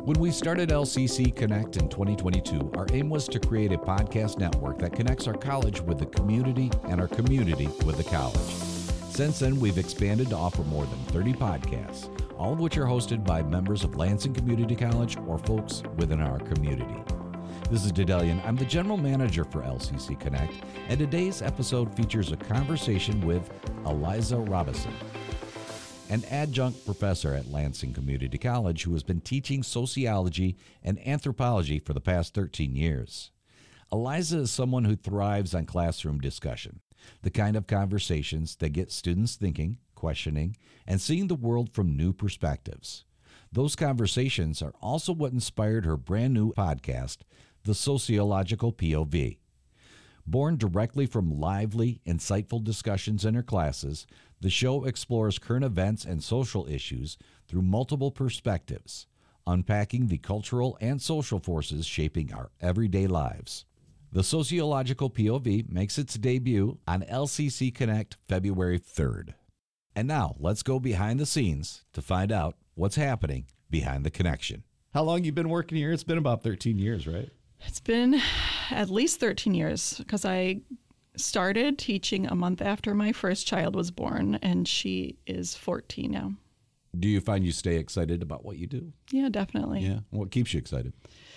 When we started LCC Connect in 2022, our aim was to create a podcast network that connects our college with the community and our community with the college. Since then, we've expanded to offer more than 30 podcasts, all of which are hosted by members of Lansing Community College or folks within our community. This is Dedelian. I'm the general manager for LCC Connect, and today's episode features a conversation with Eliza Robison, an adjunct professor at Lansing Community College who has been teaching sociology and anthropology for the past 13 years. Eliza is someone who thrives on classroom discussion, the kind of conversations that get students thinking, questioning, and seeing the world from new perspectives. Those conversations are also what inspired her brand new podcast, The Sociological POV. Born directly from lively, insightful discussions in her classes, the show explores current events and social issues through multiple perspectives, unpacking the cultural and social forces shaping our everyday lives. The Sociological POV makes its debut on LCC Connect February 3rd. And now, let's go behind the scenes to find out what's happening behind the connection. How long you been working here? It's been about 13 years, right? It's been at least 13 years because I started teaching a month after my first child was born, and she is 14 now. Do you find you stay excited about what you do? Yeah, definitely. Yeah. What keeps you excited?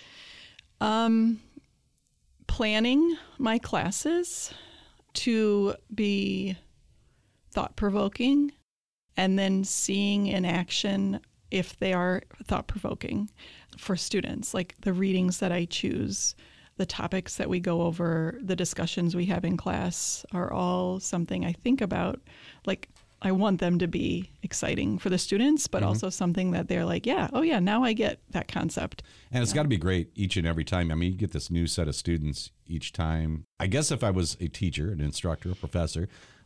Planning my classes to be thought-provoking and then seeing in action if they are thought-provoking for students, like the readings that I choose, the topics that we go over, the discussions we have in class are all something I think about. Like, I want them to be exciting for the students, but also something that they're like, now I get that concept. And it's got to be great each and every time. I mean, you get this new set of students each time. I guess if I was a teacher, an instructor, a professor,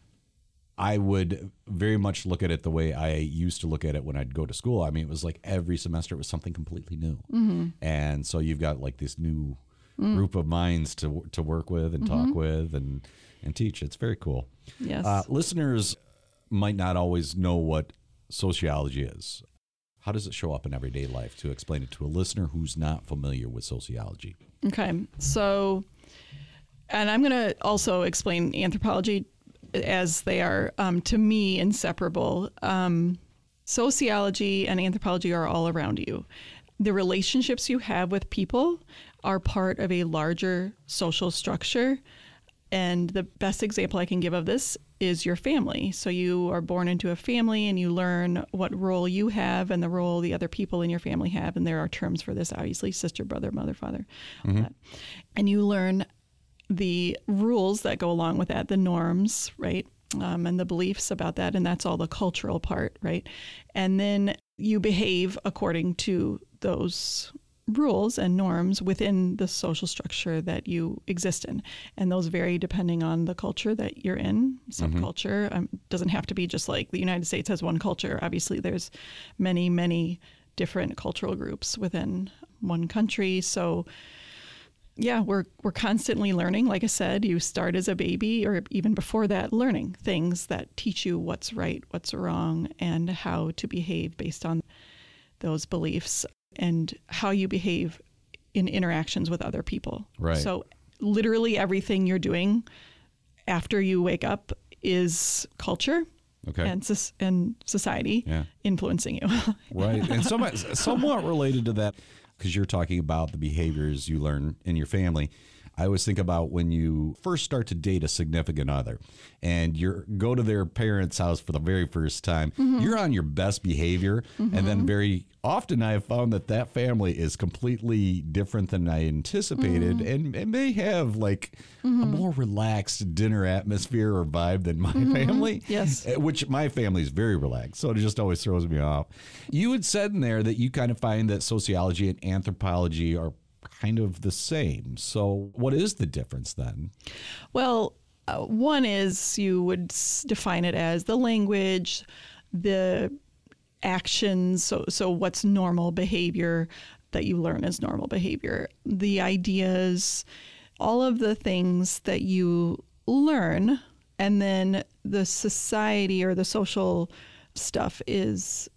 I would very much look at it the way I used to look at it when I'd go to school. I mean, it was like every semester it was something completely new. And so you've got like this new group of minds to work with and talk with and teach. It's very cool. Yes. Listeners might not always know what sociology is. How does it show up in everyday life, to explain it to a listener who's not familiar with sociology? Okay. So, and I'm going to also explain anthropology as they are, to me, inseparable. Sociology and anthropology are all around you. The relationships you have with people are part of a larger social structure. And the best example I can give of this is your family. So you are born into a family and you learn what role you have and the role the other people in your family have. And there are terms for this, obviously, sister, brother, mother, father. And you learn the rules that go along with that, the norms, right? And the beliefs about that. And that's all the cultural part, right? And then you behave according to those rules and norms within the social structure that you exist in. And those vary depending on the culture that you're in. Subculture doesn't have to be just like the United States has one culture. Obviously, there's many, many different cultural groups within one country. So yeah, we're constantly learning. Like I said, you start as a baby or even before that, learning things that teach you what's right, what's wrong, and how to behave based on those beliefs and how you behave in interactions with other people. Right. So literally everything you're doing after you wake up is culture. Okay. And society influencing you. Right. And somewhat related to that, because you're talking about the behaviors you learn in your family, I always think about when you first start to date a significant other and you go to their parents' house for the very first time, you're on your best behavior. And then very often I have found that family is completely different than I anticipated and may have like a more relaxed dinner atmosphere or vibe than my family. Yes. Which my family is very relaxed. So it just always throws me off. You had said in there that you kind of find that sociology and anthropology are kind of the same. So what is the difference then? Well, one is you would define it as the language, the actions. So what's normal behavior that you learn as normal behavior, the ideas, all of the things that you learn, and then the society or the social stuff is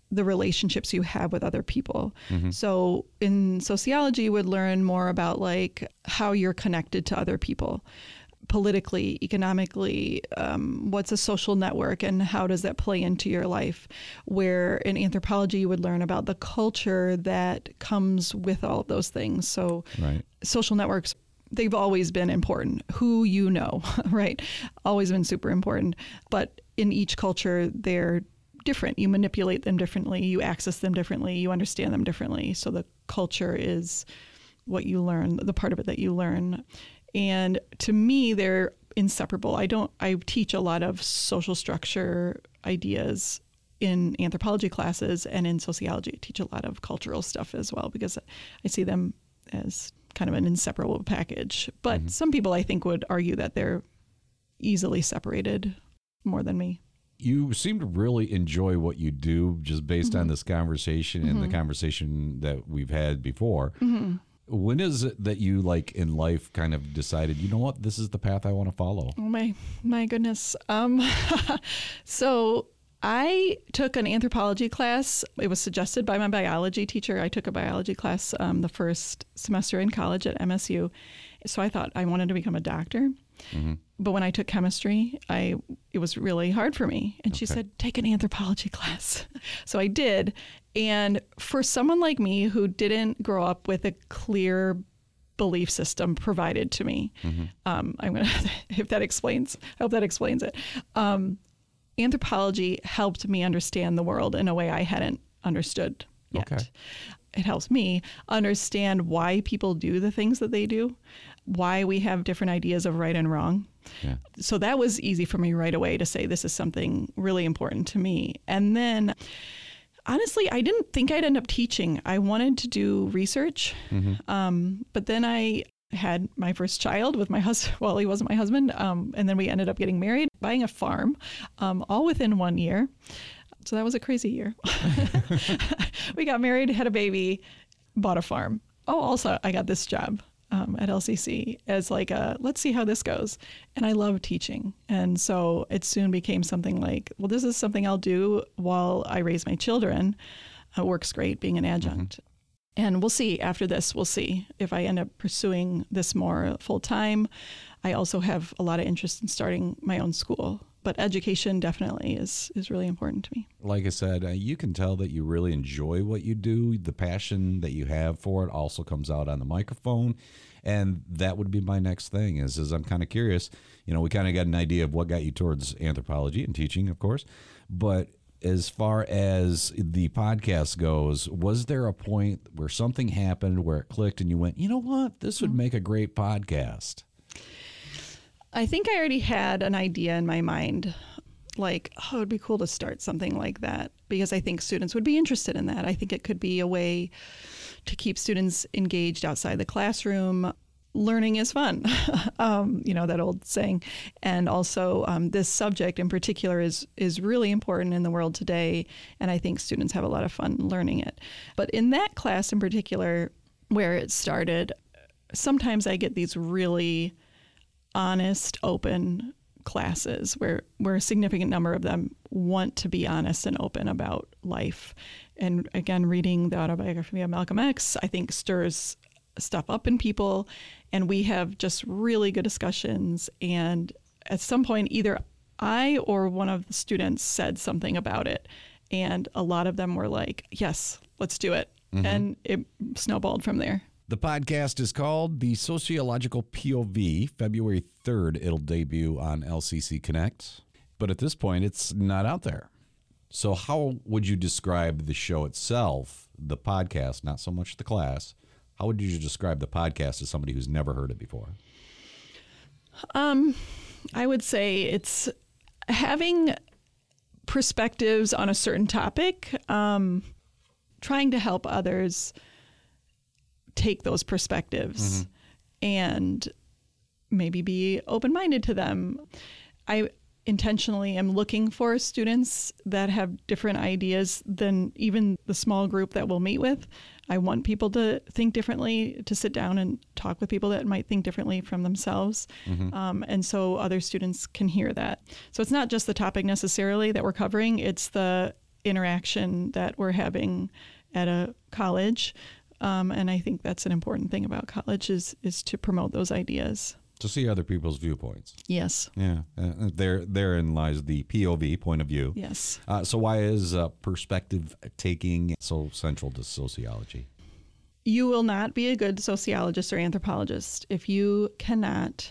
the relationships you have with other people. So in sociology, you would learn more about like how you're connected to other people, politically, economically, what's a social network and how does that play into your life? Where in anthropology, you would learn about the culture that comes with all of those things. So social networks, they've always been important. Who you know, right? Always been super important. But in each culture, they're different. You manipulate them differently. You access them differently. You understand them differently. So the culture is what you learn, the part of it that you learn. And to me, they're inseparable. I teach a lot of social structure ideas in anthropology classes, and in sociology, I teach a lot of cultural stuff as well, because I see them as kind of an inseparable package. But some people, I think, would argue that they're easily separated more than me. You seem to really enjoy what you do just based on this conversation and the conversation that we've had before. When is it that you, like, in life kind of decided, you know what, this is the path I want to follow? Oh, my goodness. So I took an anthropology class. It was suggested by my biology teacher. I took a biology class the first semester in college at MSU. So I thought I wanted to become a doctor. But when I took chemistry, it was really hard for me. And she said, take an anthropology class. So I did. And for someone like me who didn't grow up with a clear belief system provided to me, I'm going to, if that explains, I hope that explains it. Anthropology helped me understand the world in a way I hadn't understood yet. It helps me understand why people do the things that they do, why we have different ideas of right and wrong. So that was easy for me right away to say, this is something really important to me. And then, honestly, I didn't think I'd end up teaching. I wanted to do research. But then I had my first child with my husband. Well, he wasn't my husband. And then we ended up getting married, buying a farm, all within 1 year. So that was a crazy year. We got married, had a baby, bought a farm. Oh, also, I got this job at LCC as like let's see how this goes. And I love teaching. And so it soon became something like, well, this is something I'll do while I raise my children. It works great being an adjunct. And we'll see after this, we'll see if I end up pursuing this more full time. I also have a lot of interest in starting my own school. But education definitely is really important to me. Like I said, you can tell that you really enjoy what you do. The passion that you have for it also comes out on the microphone. And that would be my next thing is I'm kind of curious. You know, we kind of got an idea of what got you towards anthropology and teaching, of course. But as far as the podcast goes, was there a point where something happened where it clicked and you went, you know what, this would make a great podcast? I think I already had an idea in my mind, like, oh, it would be cool to start something like that, because I think students would be interested in that. I think it could be a way to keep students engaged outside the classroom. Learning is fun, you know, that old saying. And also this subject in particular is really important in the world today. And I think students have a lot of fun learning it. But in that class in particular, where it started, sometimes I get these really honest, open classes where a significant number of them want to be honest and open about life. And again, reading the autobiography of Malcolm X, I think stirs stuff up in people. And we have just really good discussions. And at some point, either I or one of the students said something about it. And a lot of them were like, yes, let's do it. And it snowballed from there. The podcast is called The Sociological POV. February 3rd, it'll debut on LCC Connect. But at this point, it's not out there. So how would you describe the show itself, the podcast, not so much the class? How would you describe the podcast to somebody who's never heard it before? I would say it's having perspectives on a certain topic, trying to help others take those perspectives and maybe be open-minded to them. I intentionally am looking for students that have different ideas than even the small group that we'll meet with. I want people to think differently, to sit down and talk with people that might think differently from themselves. And so other students can hear that. So it's not just the topic necessarily that we're covering, it's interaction that we're having at a college. And I think that's an important thing about college is to promote those ideas. To see other people's viewpoints. Yes. Yeah. Therein lies the POV, point of view. Yes. So why is perspective taking so central to sociology? You will not be a good sociologist or anthropologist if you cannot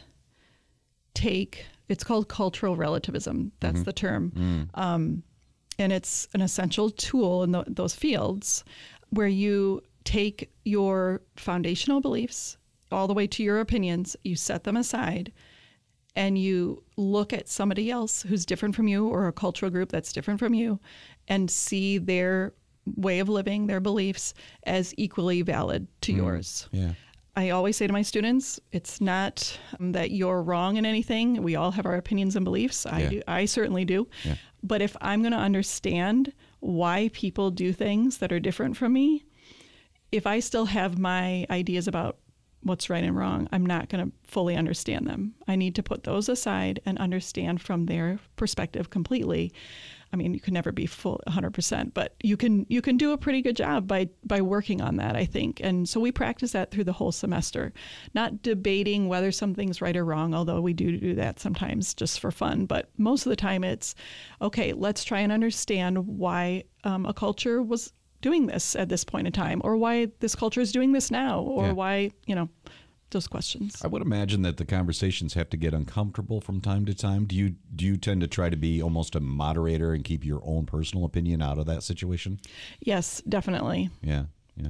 take, it's called cultural relativism. That's the term. And it's an essential tool in those fields where you take your foundational beliefs all the way to your opinions, you set them aside, and you look at somebody else who's different from you or a cultural group that's different from you and see their way of living, their beliefs as equally valid to yours. Yeah. I always say to my students, it's not that you're wrong in anything. We all have our opinions and beliefs. I certainly do. Yeah. But if I'm going to understand why people do things that are different from me, if I still have my ideas about what's right and wrong, I'm not going to fully understand them. I need to put those aside and understand from their perspective completely. I mean, you can never be full 100%, but you can do a pretty good job by working on that, I think. And so we practice that through the whole semester, not debating whether something's right or wrong, although we do that sometimes just for fun. But most of the time it's, okay, let's try and understand why a culture was doing this at this point in time, or why this culture is doing this now, or why, those questions. I would imagine that the conversations have to get uncomfortable from time to time. Do you tend to try to be almost a moderator and keep your own personal opinion out of that situation? Yes, definitely. Yeah.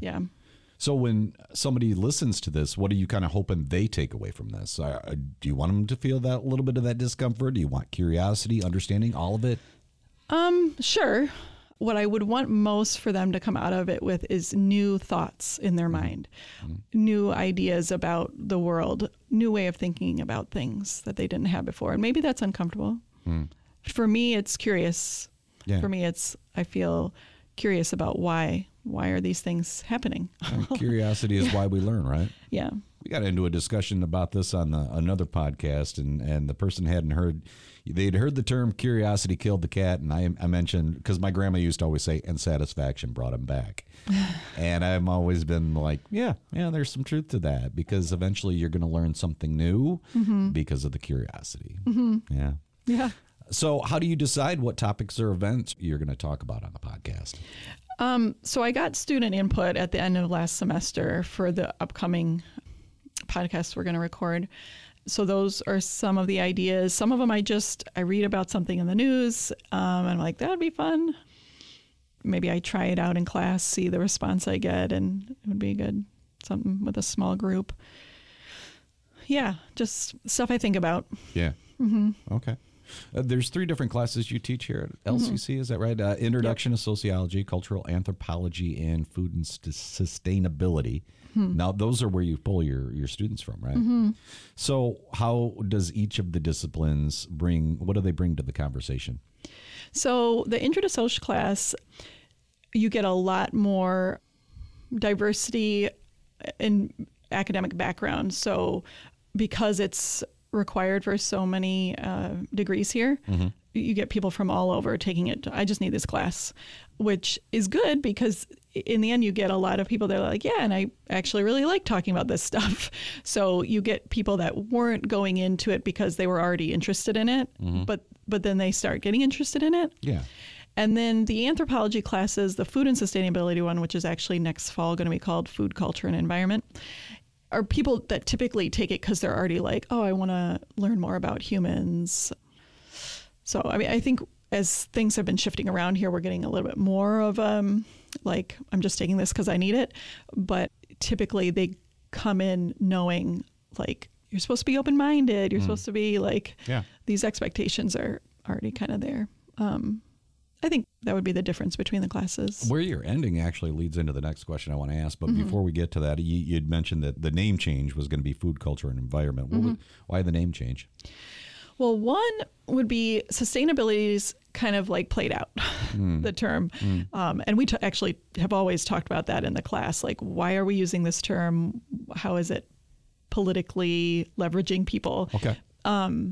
So when somebody listens to this, what are you kind of hoping they take away from this? Do you want them to feel that little bit of that discomfort? Do you want curiosity, understanding, all of it? Sure. What I would want most for them to come out of it with is new thoughts in their mind, new ideas about the world, new way of thinking about things that they didn't have before. And maybe that's uncomfortable. For me, it's curious. Yeah. For me, I feel curious about why are these things happening? Curiosity is why we learn, right? Yeah. We got into a discussion about this on another podcast, and the person they'd heard the term curiosity killed the cat, and I mentioned, because my grandma used to always say, and satisfaction brought him back. And I've always been like, yeah, there's some truth to that, because eventually you're going to learn something new because of the curiosity. Yeah. Yeah. So how do you decide what topics or events you're going to talk about on the podcast? So I got student input at the end of last semester for the upcoming podcasts we're going to record. So those are some of the ideas. Some of them I read about something in the news, and I'm like, that'd be fun. Maybe I try it out in class, see the response I get, and it would be good. Something with a small group. Yeah, just stuff I think about. Yeah. Okay. There's 3 different classes you teach here at LCC, is that right? Introduction to Sociology, Cultural Anthropology, and Food and Sustainability. Now, those are where you pull your students from, right? So how does each of the disciplines what do they bring to the conversation? So the Intro to Social class, you get a lot more diversity in academic background. So because it's required for so many degrees here, you get people from all over taking it. I just need this class, which is good because in the end you get a lot of people that are like, yeah, and I actually really like talking about this stuff. So you get people that weren't going into it because they were already interested in it, but then they start getting interested in it. Yeah. And then the anthropology classes, the food and sustainability one, which is actually next fall going to be called Food, Culture, and Environment, are people that typically take it because they're already like, oh, I want to learn more about humans. So, I mean, I think as things have been shifting around here, we're getting a little bit more of like, I'm just taking this because I need it. But typically they come in knowing like, you're supposed to be open-minded. You're supposed to be like, these expectations are already kind of there. I think that would be the difference between the classes. Where you're ending actually leads into the next question I want to ask. But before we get to that, you'd mentioned that the name change was going to be Food, Culture, and Environment. Why the name change? Well, one would be sustainability's kind of like played out, the term. And we actually have always talked about that in the class. Like, why are we using this term? How is it politically leveraging people? Okay.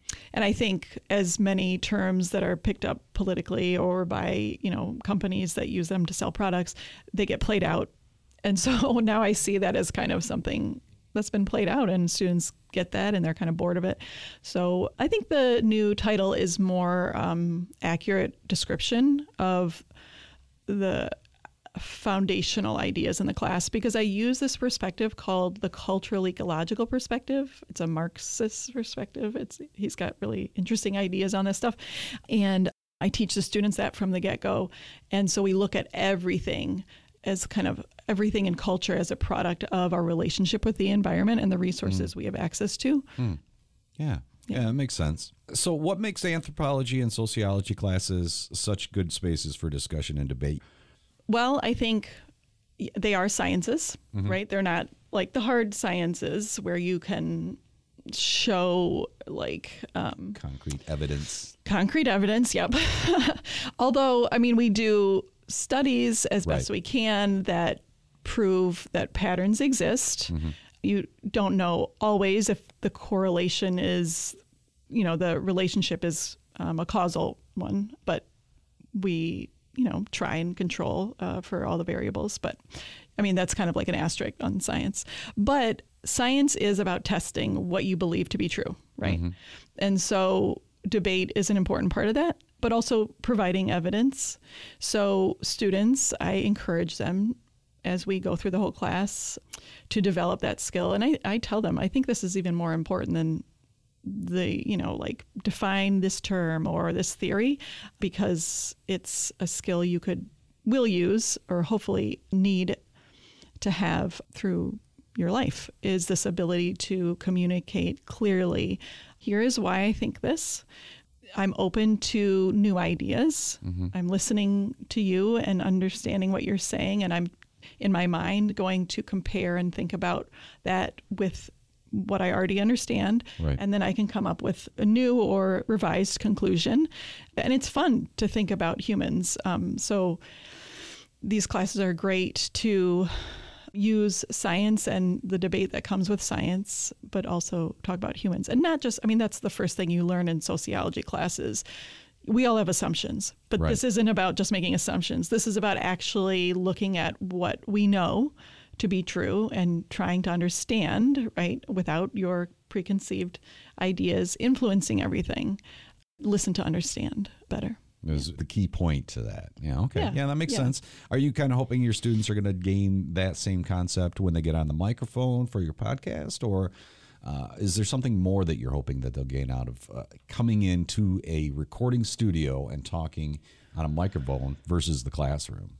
And I think as many terms that are picked up politically or by, companies that use them to sell products, they get played out. And so now I see that as kind of something that's been played out, and students get that and they're kind of bored of it. So I think the new title is more accurate description of the foundational ideas in the class, because I use this perspective called the cultural ecological perspective. It's a Marxist perspective. He's got really interesting ideas on this stuff. And I teach the students that from the get-go. And so we look at everything as kind of everything in culture as a product of our relationship with the environment and the resources we have access to. Yeah, that makes sense. So what makes anthropology and sociology classes such good spaces for discussion and debate? Well, I think they are sciences, right? They're not like the hard sciences where you can show concrete evidence. Concrete evidence, yep. Although, we do studies as best we can that prove that patterns exist. You don't know always if the correlation is, the relationship is a causal one, but we try and control for all the variables. But that's kind of like an asterisk on science. But science is about testing what you believe to be true, right? And so debate is an important part of that, but also providing evidence. So students, I encourage them as we go through the whole class to develop that skill. And I tell them, I think this is even more important than define this term or this theory, because it's a skill you will use or hopefully need to have through your life, is this ability to communicate clearly. Here is why I think this. I'm open to new ideas. I'm listening to you and understanding what you're saying, and I'm in my mind going to compare and think about that with what I already understand, and then I can come up with a new or revised conclusion. And it's fun to think about humans. So these classes are great to use science and the debate that comes with science, but also talk about humans. And not just, that's the first thing you learn in sociology classes. We all have assumptions, but this isn't about just making assumptions. This is about actually looking at what we know to be true and trying to understand, right, without your preconceived ideas influencing everything. Listen to understand better. Is the key point to that. Yeah, okay. Yeah, that makes sense. Are you kind of hoping your students are going to gain that same concept when they get on the microphone for your podcast? Or is there something more that you're hoping that they'll gain out of coming into a recording studio and talking on a microphone versus the classroom?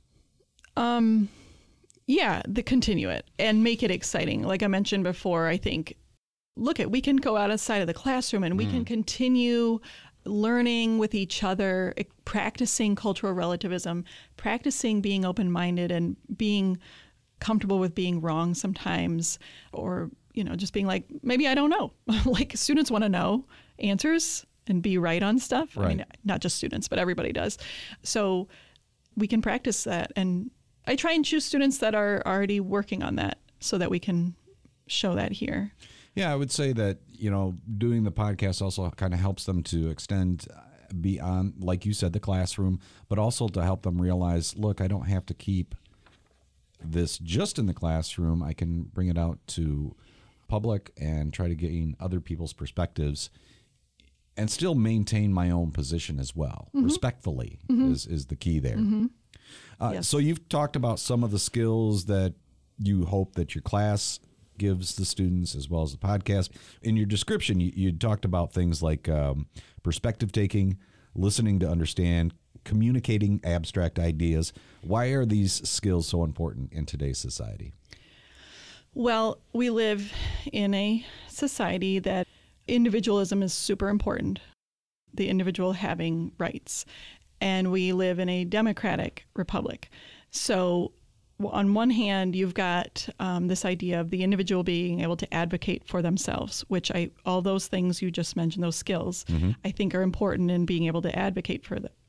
Continue it and make it exciting. Like I mentioned before, I think, we can go outside of the classroom and we can continue learning with each other, practicing cultural relativism, practicing being open-minded and being comfortable with being wrong sometimes, or, just being like, maybe I don't know. Like students want to know answers and be right on stuff. Right. Not just students, but everybody does. So we can practice that. And I try and choose students that are already working on that so that we can show that here. Yeah, I would say that, doing the podcast also kind of helps them to extend beyond, like you said, the classroom, but also to help them realize, look, I don't have to keep this just in the classroom. I can bring it out to public and try to gain other people's perspectives and still maintain my own position as well. Respectfully is the key there. Yes. So you've talked about some of the skills that you hope that your class gives the students as well as the podcast. In your description, you talked about things like perspective taking, listening to understand, communicating abstract ideas. Why are these skills so important in today's society? Well, we live in a society that individualism is super important, the individual having rights. And we live in a democratic republic. So on one hand, you've got this idea of the individual being able to advocate for themselves, which all those things you just mentioned, those skills, I think are important in being able to advocate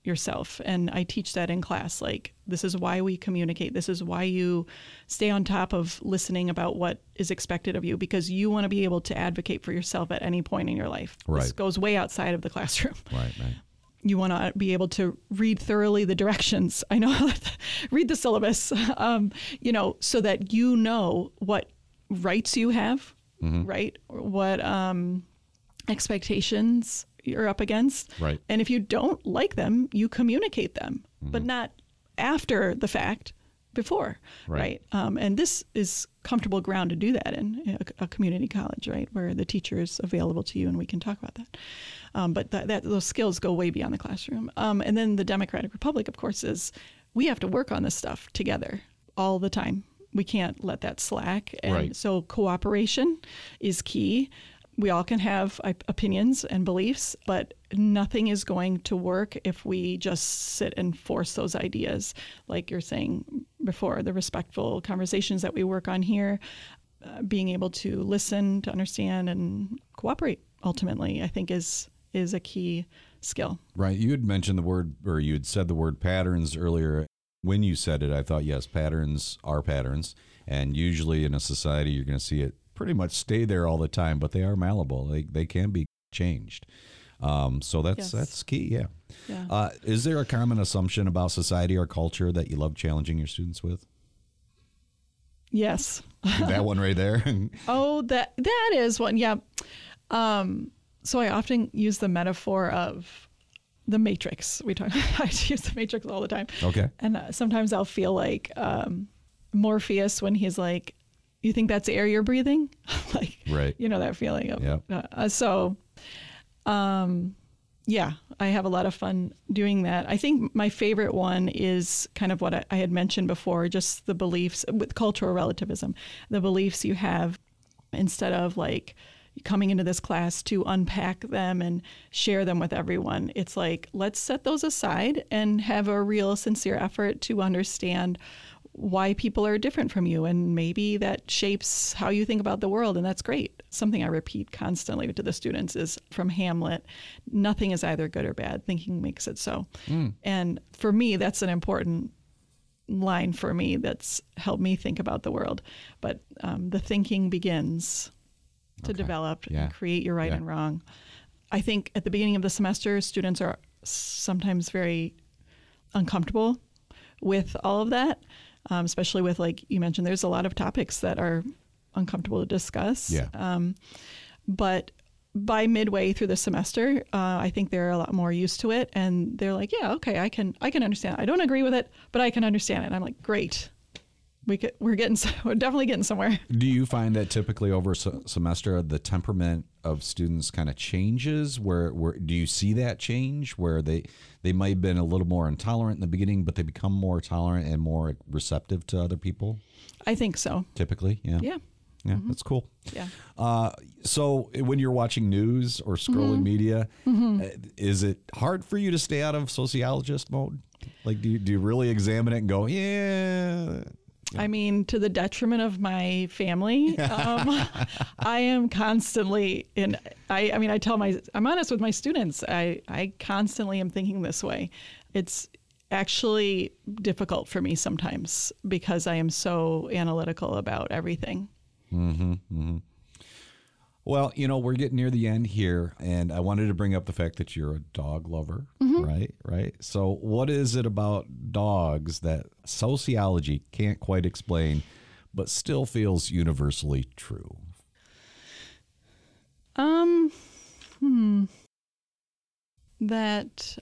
yourself. And I teach that in class. Like, this is why we communicate. This is why you stay on top of listening about what is expected of you, because you want to be able to advocate for yourself at any point in your life. Right. This goes way outside of the classroom. Right. You want to be able to read thoroughly the directions. I know, read the syllabus, so that you know what rights you have, right? What expectations you're up against. Right. And if you don't like them, you communicate them, but not after the fact, before. Right. And this is comfortable ground to do that in a community college, right, where the teacher is available to you and we can talk about that. But those skills go way beyond the classroom. And then the Democratic Republic, of course, is we have to work on this stuff together all the time. We can't let that slack. And so cooperation is key. We all can have opinions and beliefs, but nothing is going to work if we just sit and force those ideas. Like you're saying before, the respectful conversations that we work on here, being able to listen, to understand, and cooperate, ultimately, I think is a key skill. Right. You had mentioned the word, or you had said the word patterns earlier. When you said it, I thought, yes, patterns are patterns. And usually in a society, you're going to see it pretty much stay there all the time, but they are malleable. They can be changed. So that's key. Yeah. Is there a common assumption about society or culture that you love challenging your students with? Yes. That one right there. Oh, that is one. Yeah. So I often use the metaphor of the Matrix. I use the Matrix all the time. Okay. And sometimes I'll feel like Morpheus when he's like, "You think that's air you're breathing?" Like, right. You know that feeling of. Yeah, I have a lot of fun doing that. I think my favorite one is kind of what I had mentioned before, just the beliefs with cultural relativism, the beliefs you have, instead of like coming into this class to unpack them and share them with everyone. It's like, let's set those aside and have a real sincere effort to understand why people are different from you, and maybe that shapes how you think about the world, and that's great. Something I repeat constantly to the students is from Hamlet: nothing is either good or bad, thinking makes it so. And for me, that's an important line for me that's helped me think about the world. But the thinking begins to develop and create your right and wrong. I think at the beginning of the semester, students are sometimes very uncomfortable with all of that. Especially with, like you mentioned, there's a lot of topics that are uncomfortable to discuss. Yeah. But by midway through the semester, I think they're a lot more used to it, and they're like, "Yeah, okay, I can understand. I don't agree with it, but I can understand it." And I'm like, "Great, we're definitely getting somewhere." Do you find that typically over a semester, the temperament of students kind of changes? Where do you see that change where they might have been a little more intolerant in the beginning, but they become more tolerant and more receptive to other people? I think so. Typically, yeah. Yeah. Yeah, that's cool. Yeah. So when you're watching news or scrolling media, is it hard for you to stay out of sociologist mode? Like, do you really examine it and go, yeah? I mean, to the detriment of my family, I am constantly I'm honest with my students. I constantly am thinking this way. It's actually difficult for me sometimes because I am so analytical about everything. Well, we're getting near the end here, and I wanted to bring up the fact that you're a dog lover, right? So what is it about dogs that sociology can't quite explain, but still feels universally true? That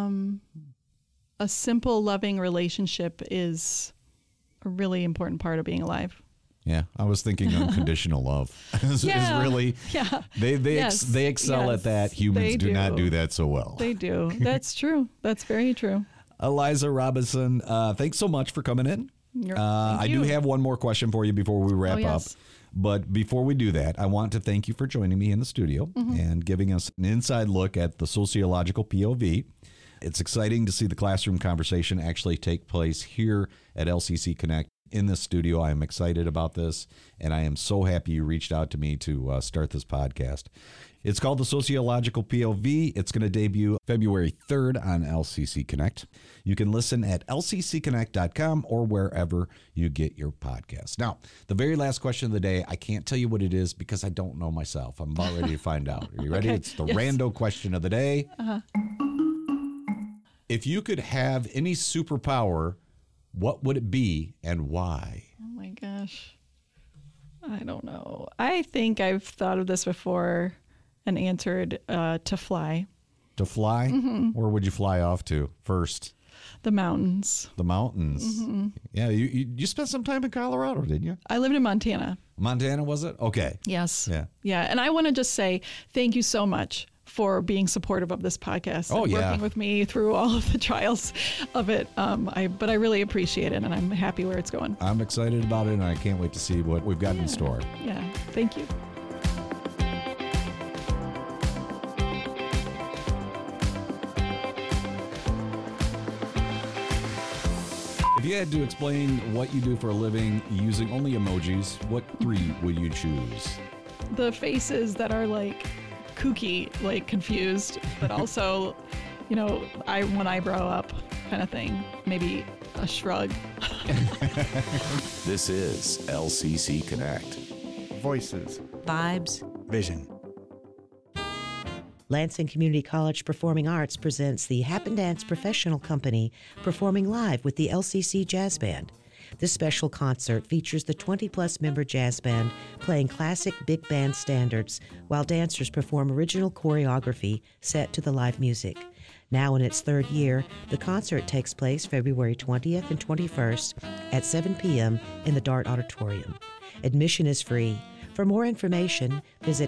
a simple, loving relationship is a really important part of being alive. Yeah, I was thinking unconditional love is really, they excel at that. Humans do not do that so well. They do. That's true. That's very true. Eliza Robinson, thanks so much for coming in. I do have one more question for you before we wrap up. But before we do that, I want to thank you for joining me in the studio and giving us an inside look at the sociological POV. It's exciting to see the classroom conversation actually take place here at LCC Connect in the studio. I am excited about this, and I am so happy you reached out to me to start this podcast. It's called The Sociological POV. It's going to debut February 3rd on LCC Connect. You can listen at lccconnect.com or wherever you get your podcasts. Now, the very last question of the day, I can't tell you what it is because I don't know myself. I'm about ready to find out. Are you ready? Okay. It's the Yes. rando question of the day. Uh-huh. If you could have any superpower, what would it be and why? Oh my gosh. I don't know. I think I've thought of this before and answered to fly. To fly? Mm-hmm. Where would you fly off to first? The mountains. The mountains. Mm-hmm. Yeah, you spent some time in Colorado, didn't you? I lived in Montana. Montana, was it? Okay. Yes. Yeah. Yeah. And I want to just say thank you so much for being supportive of this podcast and working with me through all of the trials of it. But I really appreciate it, and I'm happy where it's going. I'm excited about it, and I can't wait to see what we've got in store. Yeah. Thank you. If you had to explain what you do for a living using only emojis, what 3 would you choose? The faces that are like kooky, like confused, but also, one eyebrow up kind of thing. Maybe a shrug. This is LCC Connect. Voices. Vibes. Vision. Lansing Community College Performing Arts presents the Happen Dance Professional Company performing live with the LCC Jazz Band. This special concert features the 20-plus member jazz band playing classic big band standards while dancers perform original choreography set to the live music. Now in its 3rd year, the concert takes place February 20th and 21st at 7 p.m. in the Dart Auditorium. Admission is free. For more information, visit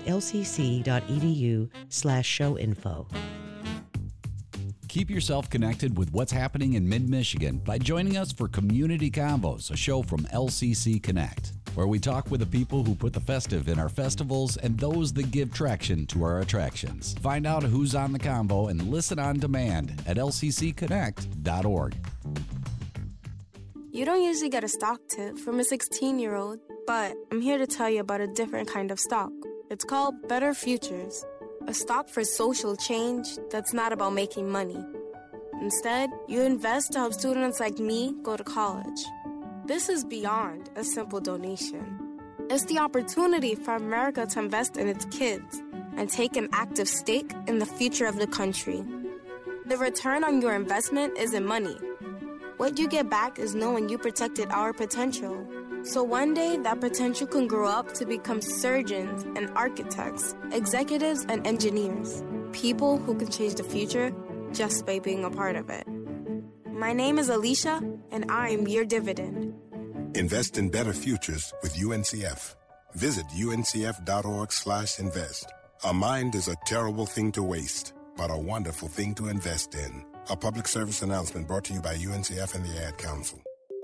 lcc.edu/showinfo. Keep yourself connected with what's happening in Mid-Michigan by joining us for Community Convos, a show from LCC Connect, where we talk with the people who put the festive in our festivals and those that give traction to our attractions. Find out who's on the convo and listen on demand at lccconnect.org. You don't usually get a stock tip from a 16-year-old, but I'm here to tell you about a different kind of stock. It's called Better Futures, a stock for social change that's not about making money. Instead, you invest to help students like me go to college. This is beyond a simple donation. It's the opportunity for America to invest in its kids and take an active stake in the future of the country. The return on your investment isn't money. What you get back is knowing you protected our potential. So one day, that potential can grow up to become surgeons and architects, executives and engineers, people who can change the future just by being a part of it. My name is Alicia, and I'm your dividend. Invest in better futures with UNCF. Visit uncf.org/invest. A mind is a terrible thing to waste, but a wonderful thing to invest in. A public service announcement brought to you by UNCF and the Ad Council.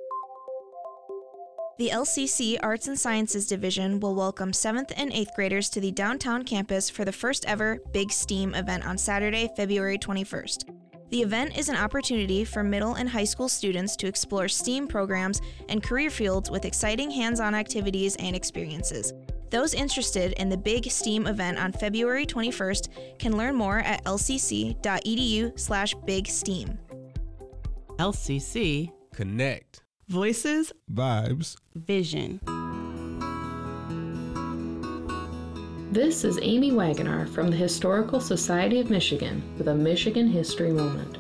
The LCC Arts and Sciences Division will welcome 7th and 8th graders to the downtown campus for the first ever Big STEAM event on Saturday, February 21st. The event is an opportunity for middle and high school students to explore STEAM programs and career fields with exciting hands-on activities and experiences. Those interested in the Big STEAM event on February 21st can learn more at lcc.edu/bigsteam. LCC Connect. Voices. Vibes. Vision. This is Amy Wagoner from the Historical Society of Michigan with a Michigan History Moment.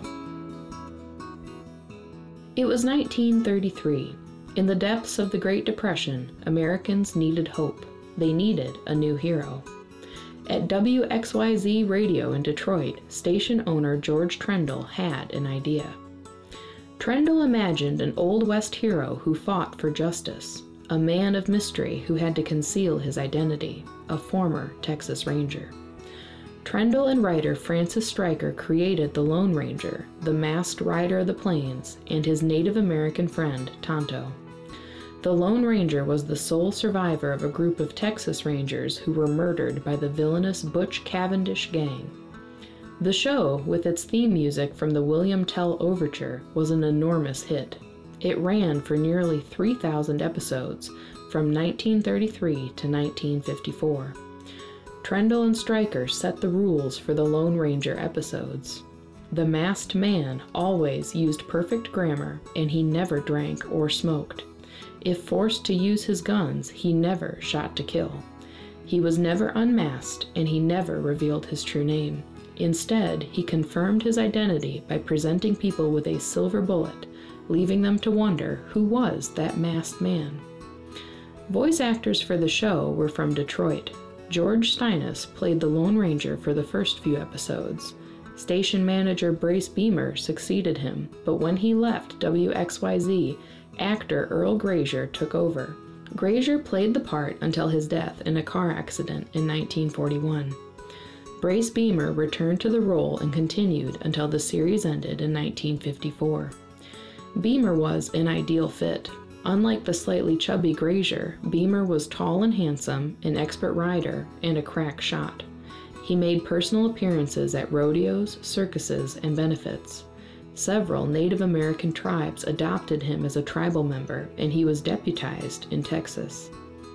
It was 1933. In the depths of the Great Depression, Americans needed hope. They needed a new hero. At WXYZ Radio in Detroit, station owner George Trendle had an idea. Trendle imagined an Old West hero who fought for justice, a man of mystery who had to conceal his identity, a former Texas Ranger. Trendle and writer Francis Stryker created the Lone Ranger, the masked rider of the plains, and his Native American friend, Tonto. The Lone Ranger was the sole survivor of a group of Texas Rangers who were murdered by the villainous Butch Cavendish gang. The show, with its theme music from the William Tell Overture, was an enormous hit. It ran for nearly 3,000 episodes from 1933 to 1954. Trendle and Stryker set the rules for the Lone Ranger episodes. The masked man always used perfect grammar, and he never drank or smoked. If forced to use his guns, he never shot to kill. He was never unmasked, and he never revealed his true name. Instead, he confirmed his identity by presenting people with a silver bullet, leaving them to wonder who was that masked man. Voice actors for the show were from Detroit. George Steinis played the Lone Ranger for the first few episodes. Station manager Brace Beamer succeeded him, but when he left WXYZ, actor Earl Grazier took over. Grazier played the part until his death in a car accident in 1941. Brace Beamer returned to the role and continued until the series ended in 1954. Beamer was an ideal fit. Unlike the slightly chubby Grazier, Beamer was tall and handsome, an expert rider, and a crack shot. He made personal appearances at rodeos, circuses, and benefits. Several Native American tribes adopted him as a tribal member, and he was deputized in Texas.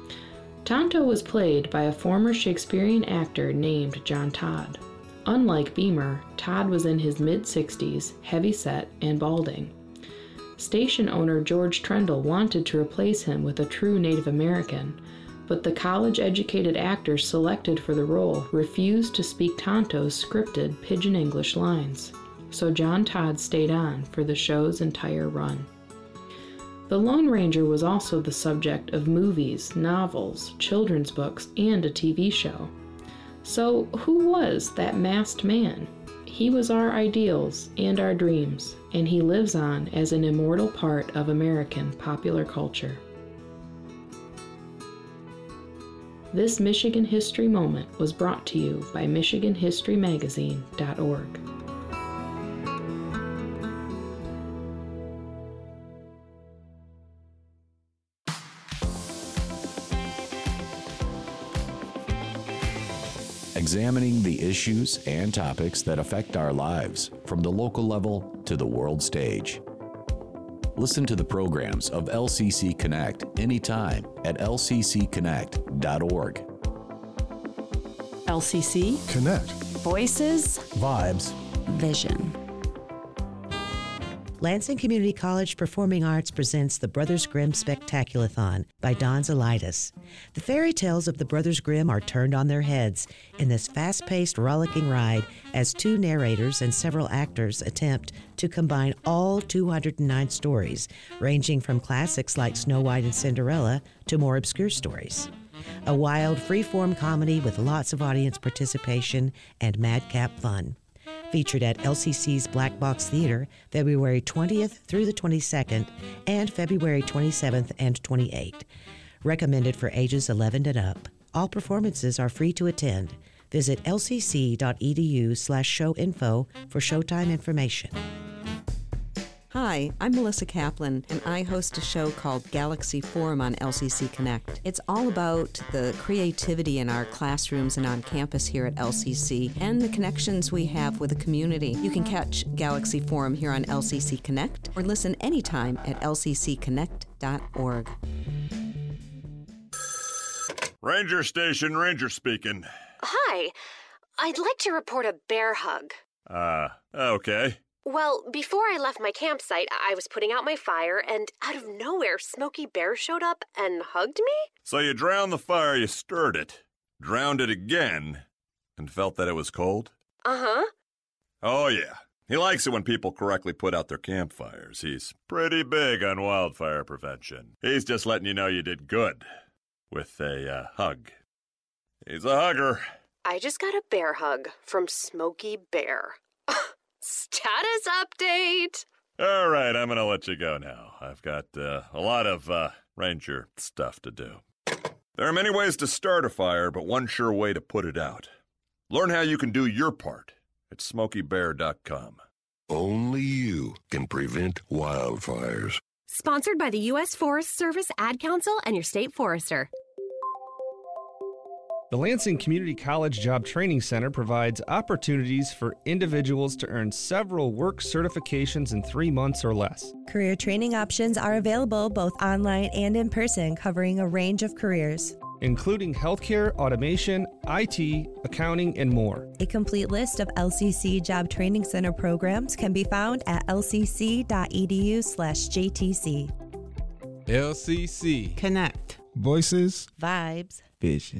Tonto was played by a former Shakespearean actor named John Todd. Unlike Beamer, Todd was in his mid-60s, heavy-set, and balding. Station owner George Trendle wanted to replace him with a true Native American, but the college-educated actor selected for the role refused to speak Tonto's scripted Pidgin English lines, so John Todd stayed on for the show's entire run. The Lone Ranger was also the subject of movies, novels, children's books, and a TV show. So who was that masked man? He was our ideals and our dreams, and he lives on as an immortal part of American popular culture. This Michigan History Moment was brought to you by MichiganHistoryMagazine.org. Examining the issues and topics that affect our lives from the local level to the world stage. Listen to the programs of LCC Connect anytime at lccconnect.org. LCC Connect. Voices, Vibes. Vision. Lansing Community College Performing Arts presents the Brothers Grimm Spectaculathon by Don Zelitis. The fairy tales of the Brothers Grimm are turned on their heads in this fast-paced, rollicking ride as two narrators and several actors attempt to combine all 209 stories, ranging from classics like Snow White and Cinderella to more obscure stories. A wild, free-form comedy with lots of audience participation and madcap fun. Featured at LCC's Black Box Theater, February 20th through the 22nd, and February 27th and 28th. Recommended for ages 11 and up. All performances are free to attend. Visit lcc.edu/showinfo for showtime information. Hi, I'm Melissa Kaplan, and I host a show called Galaxy Forum on LCC Connect. It's all about the creativity in our classrooms and on campus here at LCC and the connections we have with the community. You can catch Galaxy Forum here on LCC Connect or listen anytime at lccconnect.org. Ranger Station, Ranger speaking. Hi, I'd like to report a bear hug. Okay. Well, before I left my campsite, I was putting out my fire, and out of nowhere, Smokey Bear showed up and hugged me? So you drowned the fire, you stirred it, drowned it again, and felt that it was cold? Uh-huh. Oh, yeah. He likes it when people correctly put out their campfires. He's pretty big on wildfire prevention. He's just letting you know you did good with a hug. He's a hugger. I just got a bear hug from Smokey Bear. Status update! All right, I'm going to let you go now. I've got a lot of ranger stuff to do. There are many ways to start a fire, but one sure way to put it out. Learn how you can do your part at SmokeyBear.com. Only you can prevent wildfires. Sponsored by the U.S. Forest Service, Ad Council, and your state forester. The Lansing Community College Job Training Center provides opportunities for individuals to earn several work certifications in 3 months or less. Career training options are available both online and in person, covering a range of careers, including healthcare, automation, IT, accounting, and more. A complete list of LCC Job Training Center programs can be found at lcc.edu/JTC. LCC Connect. Voices, Vibes, Vision.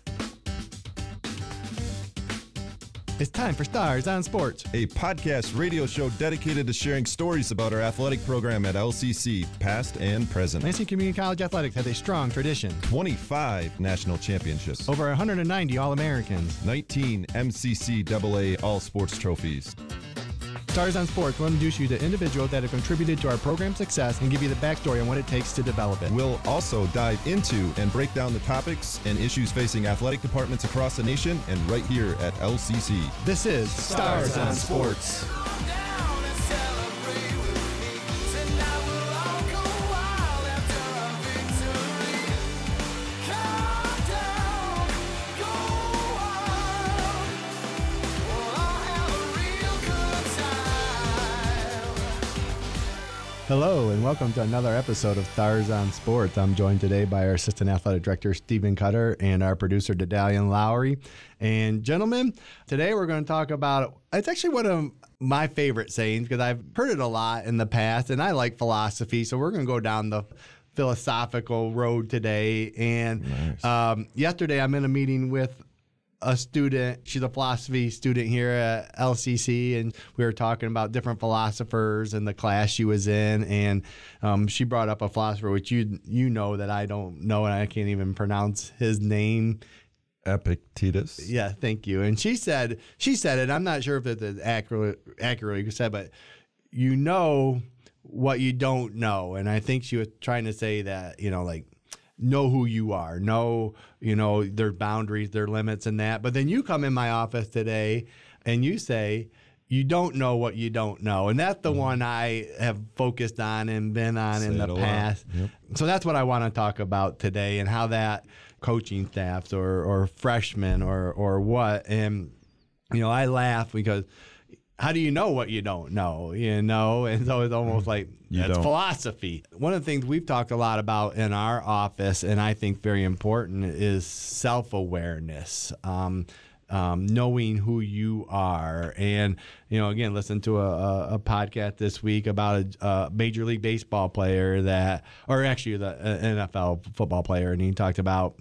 It's time for Stars on Sports, a podcast radio show dedicated to sharing stories about our athletic program at LCC, past and present. Lansing Community College Athletics has a strong tradition. 25 national championships. Over 190 All-Americans. 19 MCCAA All-Sports trophies. Stars on Sports will introduce you to individuals that have contributed to our program's success and give you the backstory on what it takes to develop it. We'll also dive into and break down the topics and issues facing athletic departments across the nation and right here at LCC. This is Stars on Sports. Hello and welcome to another episode of Stars on Sports. I'm joined today by our Assistant Athletic Director, Stephen Cutter, and our producer, Dedalian Lowry. And gentlemen, today we're going to talk about, it's actually one of my favorite sayings because I've heard it a lot in the past, and I like philosophy, so we're going to go down the philosophical road today. And yesterday I'm in a meeting with a student. She's a philosophy student here at LCC, and we were talking about different philosophers in the class she was in, and she brought up a philosopher which you know that I don't know, and I can't even pronounce his name. Epictetus. Yeah, thank you. And she said it. I'm not sure if it's accurately said, but you know what you don't know, and I think she was trying to say that, like, know who you are, know, their boundaries, their limits and that. But then you come in my office today and you say, you don't know what you don't know. And that's the one I have focused on and been on in the past. Yep. So that's what I want to talk about today, and how that coaching staffs or freshmen or what. And, I laugh because how do you know what you don't know, And so it's almost like that's philosophy. One of the things we've talked a lot about in our office, and I think very important, is self-awareness, knowing who you are. And, again, listen to a podcast this week about a Major League Baseball player the NFL football player, and he talked about,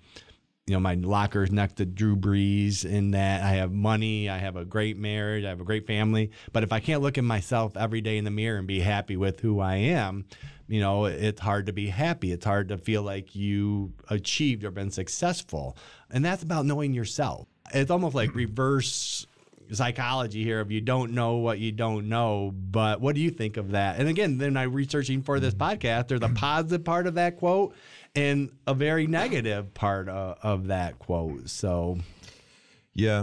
my locker's next to Drew Brees, in that I have money, I have a great marriage, I have a great family. But if I can't look at myself every day in the mirror and be happy with who I am, it's hard to be happy. It's hard to feel like you achieved or been successful. And that's about knowing yourself. It's almost like reverse psychology here of you don't know what you don't know. But what do you think of that? And again, then I'm researching for this podcast, there's a positive part of that quote and a very negative part of that quote. So, yeah,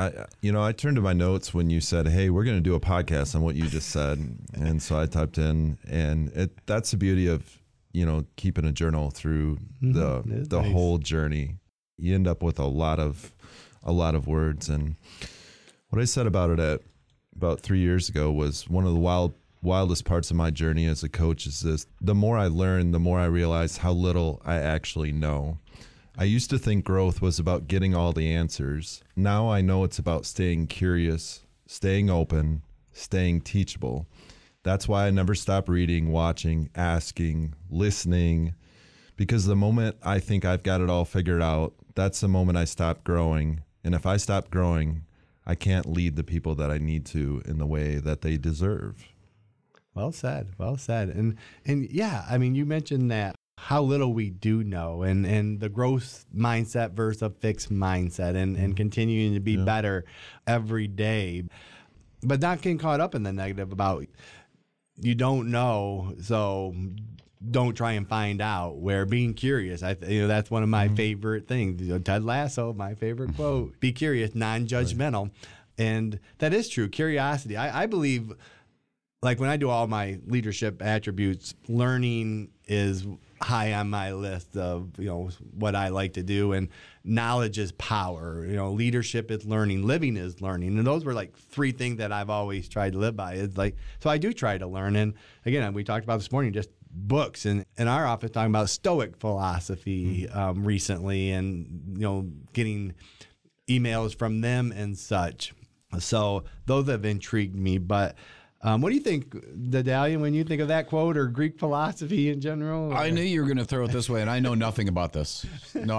I turned to my notes when you said, "Hey, we're going to do a podcast on what you just said," and so I typed in, and that's the beauty of keeping a journal through the whole journey. You end up with a lot of words, and what I said about it about 3 years ago was one of the wildest parts of my journey as a coach is this: the more I learn, the more I realize how little I actually know. I used to think growth was about getting all the answers. Now I know it's about staying curious, staying open, staying teachable. That's why I never stop reading, watching, asking, listening, because the moment I think I've got it all figured out, that's the moment I stop growing. And if I stop growing, I can't lead the people that I need to in the way that they deserve. Well said. Well said. And yeah, I mean, you mentioned that how little we do know, and the growth mindset versus a fixed mindset, and continuing to be better every day, but not getting caught up in the negative about you don't know, so don't try and find out. Where being curious, that's one of my favorite things. Ted Lasso, my favorite quote: "Be curious, non-judgmental," right. And that is true. Curiosity. I believe. Like when I do all my leadership attributes, learning is high on my list of, what I like to do. And knowledge is power. Leadership is learning. Living is learning. And those were like three things that I've always tried to live by. It's like, so I do try to learn. And again, we talked about this morning, just books, and in our office talking about Stoic philosophy recently, and getting emails from them and such. So those have intrigued me. But what do you think, Dedalian, when you think of that quote or Greek philosophy in general? I knew you were going to throw it this way, and I know nothing about this. No,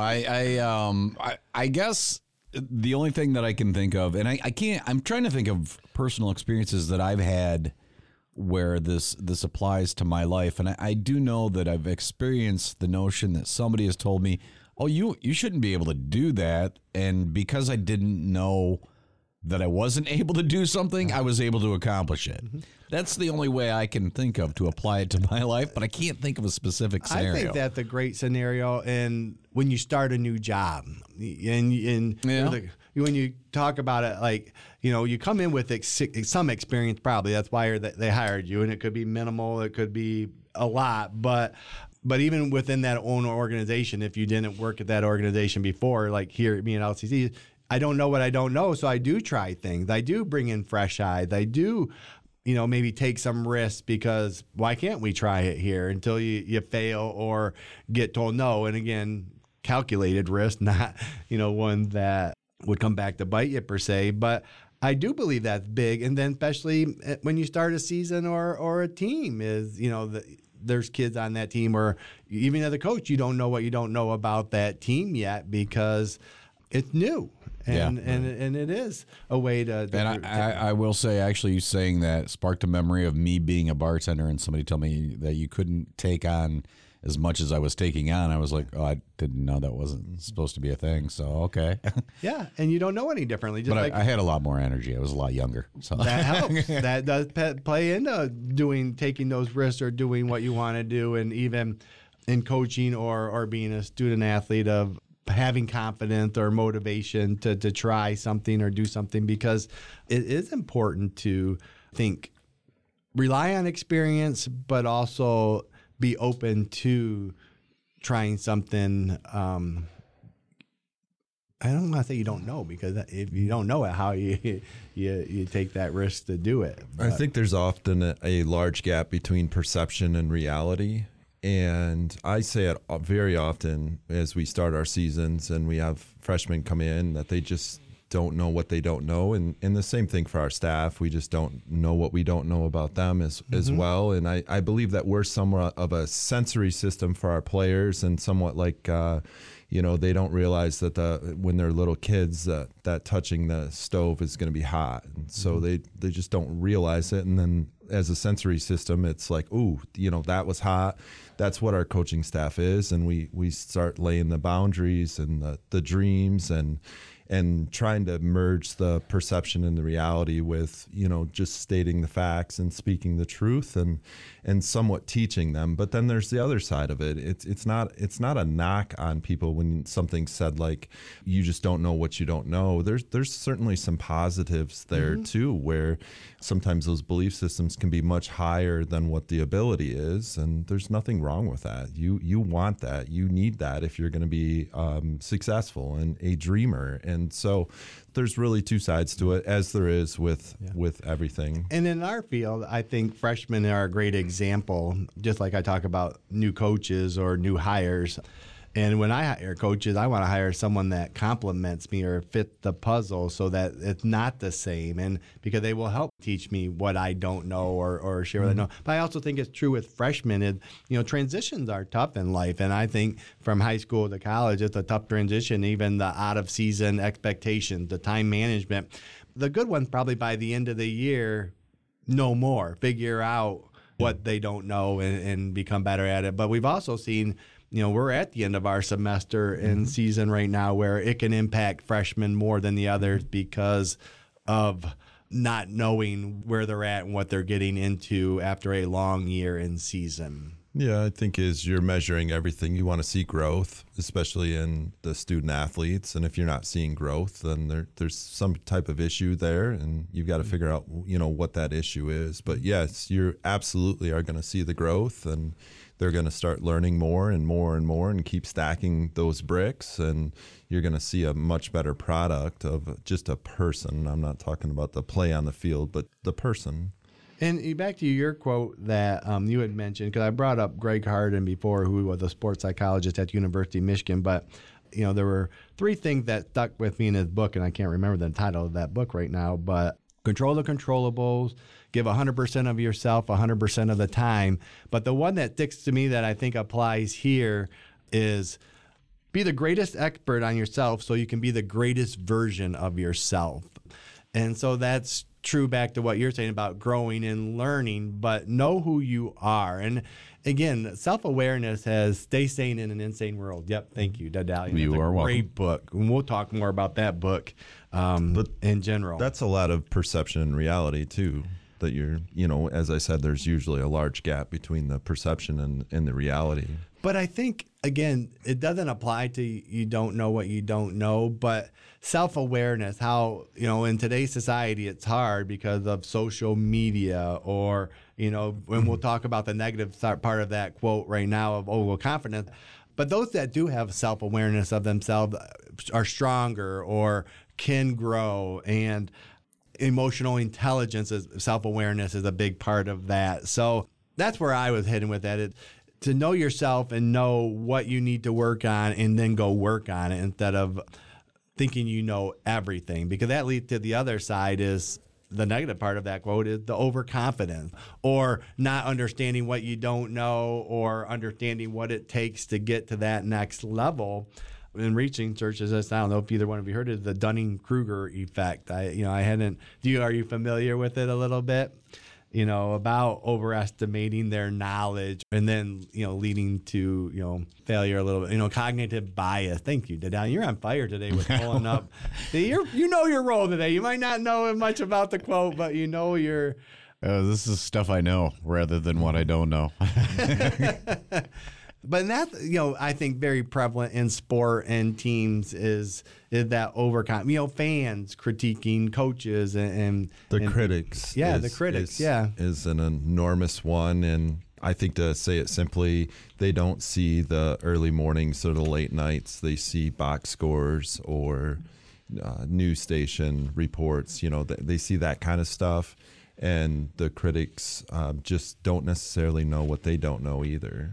I guess the only thing that I can think of, and I can't, I'm trying to think of personal experiences that I've had where this applies to my life. And I do know that I've experienced the notion that somebody has told me, oh, you shouldn't be able to do that. And because I didn't know that I wasn't able to do something, I was able to accomplish it. Mm-hmm. That's the only way I can think of to apply it to my life, but I can't think of a specific scenario. I think that's a great scenario. And when you start a new job, and when you talk about it, like, you come in with some experience, probably. That's why they hired you, and it could be minimal, it could be a lot, but even within that own organization, if you didn't work at that organization before, like here at me at LCC, I don't know what I don't know, so I do try things. I do bring in fresh eyes. I do, maybe take some risks, because why can't we try it here until you fail or get told no? And again, calculated risk, not, one that would come back to bite you per se. But I do believe that's big. And then especially when you start a season or a team is, there's kids on that team, or even as a coach, you don't know what you don't know about that team yet because it's new. And it is a way to. And I will say, actually, you saying that sparked a memory of me being a bartender, and somebody told me that you couldn't take on as much as I was taking on. I was like, oh, I didn't know that wasn't supposed to be a thing. So okay. Yeah, and you don't know any differently. Just but I had a lot more energy. I was a lot younger. So that helps. That does play into taking those risks or doing what you want to do, and even in coaching or being a student athlete of having confidence or motivation to try something or do something, because it is important to rely on experience, but also be open to trying something. I don't want to say you don't know, because if you don't know it, how you take that risk to do it. But I think there's often a large gap between perception and reality. And I say it very often as we start our seasons and we have freshmen come in that they just don't know what they don't know. And the same thing for our staff. We just don't know what we don't know about them as well. And I believe that we're somewhat of a sensory system for our players, and somewhat like, they don't realize that when they're little kids that touching the stove is going to be hot. And so they just don't realize it. And then as a sensory system, it's like, ooh, that was hot. That's what our coaching staff is. And we start laying the boundaries and the dreams and trying to merge the perception and the reality with, just stating the facts and speaking the truth and somewhat teaching them. But then there's the other side of it. It's not a knock on people when something's said like, you just don't know what you don't know. There's certainly some positives there too, where sometimes those belief systems can be much higher than what the ability is. And there's nothing wrong with that. You want that. You need that if you're going to be successful and a dreamer. And so there's really two sides to it, as there is with everything. And in our field, I think freshmen are a great example, just like I talk about new coaches or new hires. And when I hire coaches, I want to hire someone that complements me or fit the puzzle so that it's not the same. And because they will help teach me what I don't know or share what I know. But I also think it's true with freshmen. Transitions are tough in life. And I think from high school to college, it's a tough transition, even the out of season expectations, the time management. The good ones probably by the end of the year know more, figure out what they don't know and become better at it. But we've also seen we're at the end of our semester and season right now where it can impact freshmen more than the others because of not knowing where they're at and what they're getting into after a long year in season. Yeah, I think as you're measuring everything, you want to see growth, especially in the student athletes. And if you're not seeing growth, then there's some type of issue there, and you've got to figure out, what that issue is. But yes, you absolutely are going to see the growth, and they're going to start learning more and more and more and keep stacking those bricks, and you're going to see a much better product of just a person. I'm not talking about the play on the field, but the person. And back to your quote that you had mentioned, because I brought up Greg Harden before, who was a sports psychologist at the University of Michigan, but there were 3 things that stuck with me in his book, and I can't remember the title of that book right now, but control the controllables, give 100% of yourself 100% of the time. But the one that sticks to me that I think applies here is be the greatest expert on yourself so you can be the greatest version of yourself. And so that's true back to what you're saying about growing and learning, but know who you are. And again, self-awareness has Stay Sane in an Insane World. Yep, thank you, Dedalian. You are welcome. Great book. And we'll talk more about that book but in general. That's a lot of perception and reality, too. That you're, as I said, there's usually a large gap between the perception and the reality. But I think, again, it doesn't apply to you don't know what you don't know, but self-awareness, how, in today's society, it's hard because of social media or, when we'll talk about the negative part of that quote right now of confidence. But those that do have self-awareness of themselves are stronger or can grow, and emotional intelligence, self-awareness is a big part of that. So that's where I was heading with that. To know yourself and know what you need to work on and then go work on it instead of thinking you know everything, because that leads to the other side is the negative part of that quote is the overconfidence or not understanding what you don't know or understanding what it takes to get to that next level. In research, I don't know if either one of you heard of the Dunning-Kruger effect. Are you familiar with it a little bit? About overestimating their knowledge and then, leading to, failure a little bit, cognitive bias. Thank you, Dedalian. You're on fire today with pulling up. Your role today. You might not know much about the quote, but you're. This is stuff I know rather than what I don't know. But that's, I think very prevalent in sport and teams is that fans critiquing coaches and critics. Yeah, the critics, is an enormous one. And I think, to say it simply, they don't see the early mornings or the late nights. They see box scores or news station reports. They see that kind of stuff. And the critics just don't necessarily know what they don't know either.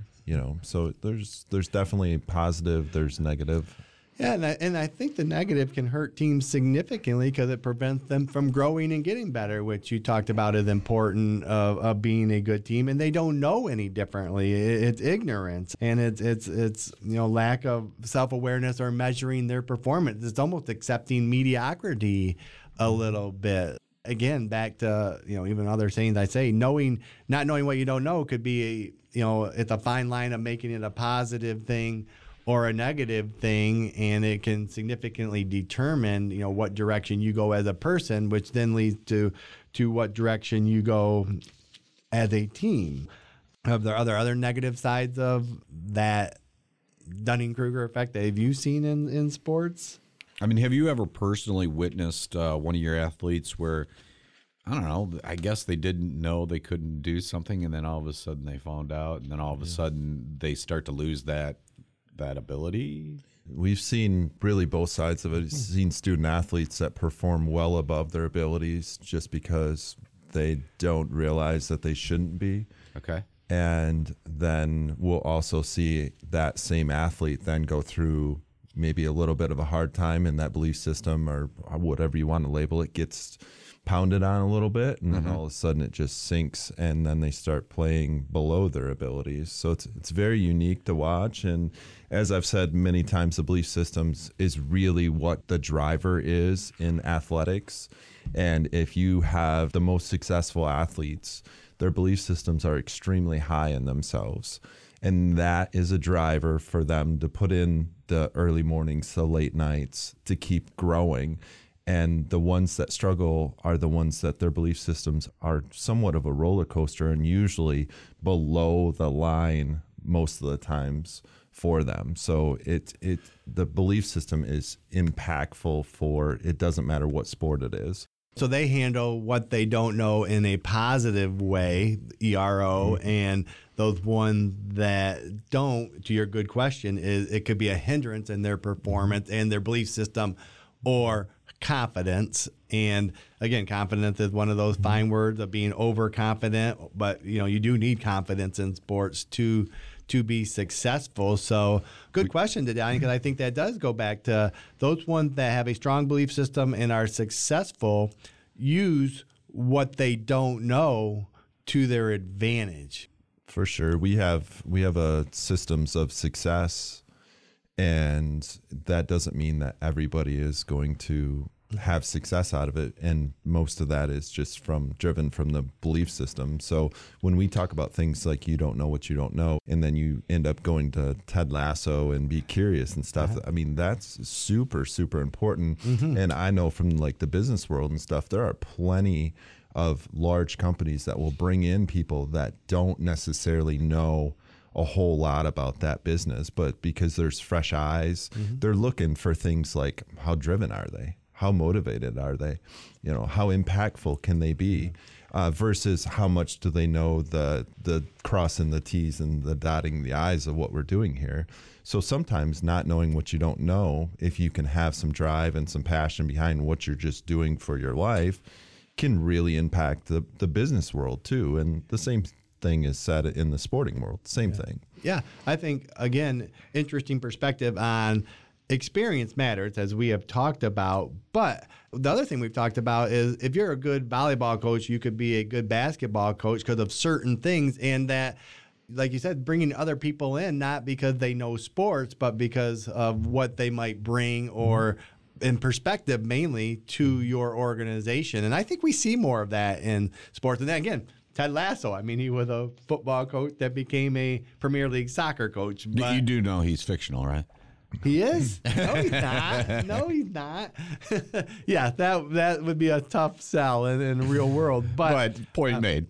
So there's definitely positive, there's negative. Yeah, and I think the negative can hurt teams significantly because it prevents them from growing and getting better, which you talked about is important of being a good team. And they don't know any differently. It's ignorance, and it's lack of self-awareness or measuring their performance. It's almost accepting mediocrity a little bit. Again, back to even other sayings I say, not knowing what you don't know could be it's a fine line of making it a positive thing or a negative thing, and it can significantly determine what direction you go as a person, which then leads to what direction you go as a team. Are there other negative sides of that Dunning-Kruger effect that have you seen in sports? I mean, have you ever personally witnessed one of your athletes where, I don't know, I guess they didn't know they couldn't do something, and then all of a sudden they found out, and then all of a sudden they start to lose that ability? We've seen really both sides of it. We've seen student athletes that perform well above their abilities just because they don't realize that they shouldn't be. Okay. And then we'll also see that same athlete then go through maybe a little bit of a hard time, and that belief system or whatever you want to label it gets pounded on a little bit, and then all of a sudden it just sinks, and then they start playing below their abilities. So it's very unique to watch. And as I've said many times, the belief systems is really what the driver is in athletics. And if you have the most successful athletes, their belief systems are extremely high in themselves. And that is a driver for them to put in the early mornings, the late nights, to keep growing. And the ones that struggle are the ones that their belief systems are somewhat of a roller coaster and usually below the line most of the times for them. So the belief system is impactful for, it doesn't matter what sport it is. So they handle what they don't know in a positive way, ERO, and those ones that don't, to your good question, is it could be a hindrance in their performance and their belief system or confidence. And again, confidence is one of those fine words of being overconfident, but you do need confidence in sports to be successful. So good question today, because I think that does go back to those ones that have a strong belief system and are successful use what they don't know to their advantage. For sure. We have a systems of success, and that doesn't mean that everybody is going to have success out of it, and most of that is just driven from the belief system. So when we talk about things like you don't know what you don't know, and then you end up going to Ted Lasso and be curious and stuff, I mean, that's super, super important. And I know from like the business world and stuff, there are plenty of large companies that will bring in people that don't necessarily know a whole lot about that business, but because there's fresh eyes, they're looking for things like, how driven are they? How motivated are they? How impactful can they be? Versus how much do they know the crossing the T's and the dotting the I's of what we're doing here. So sometimes not knowing what you don't know, if you can have some drive and some passion behind what you're just doing for your life, can really impact the business world too. And the same thing is said in the sporting world, same thing. Yeah, I think, again, interesting perspective on experience matters, as we have talked about. But the other thing we've talked about is if you're a good volleyball coach, you could be a good basketball coach because of certain things. And that, like you said, bringing other people in, not because they know sports, but because of what they might bring or in perspective mainly to your organization. And I think we see more of that in sports. And then again, Ted Lasso, I mean, he was a football coach that became a Premier League soccer coach. But you do know he's fictional, right? He is? No, he's not. No, he's not. Yeah, that would be a tough sell in the real world. But point made.